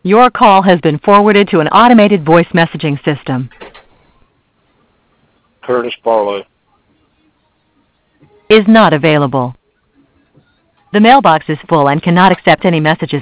Your call has been forwarded to an automated voice messaging system. Curtis Barlow. Is not available. The mailbox is full and cannot accept any messages